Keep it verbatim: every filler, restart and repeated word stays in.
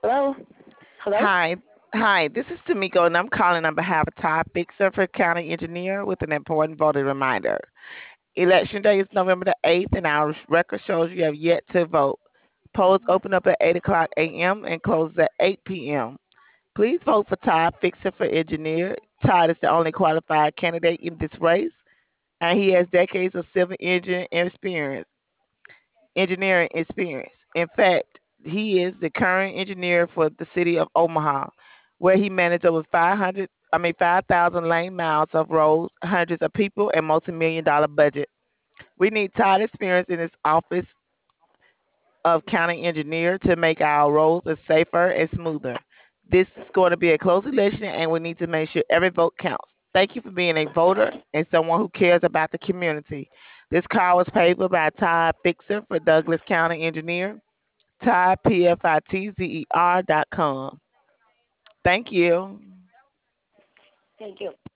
Hello? Hello? Hi, hi. This is Tamiko, and I'm calling on behalf of Todd Fixer for County Engineer with an important voting reminder. Election day is November the eighth, and our record shows you have yet to vote. Polls open up at eight o'clock a m and close at eight p m. Please vote for Todd Fixer for Engineer. Todd is the only qualified candidate in this race, and he has decades of civil engineering experience engineering experience. In fact, he is the current engineer for the city of Omaha, where he managed over five hundred, I mean five thousand lane miles of roads, hundreds of people, and multi-million dollar budget. We need Todd experience in his office of county engineer to make our roads a safer and smoother. This is going to be a close election, and we need to make sure every vote counts. Thank you for being a voter and someone who cares about the community. This call was paid for by Todd Fixer for Douglas County Engineer, Todd P F I T Z E R dot com. Thank you. Thank you.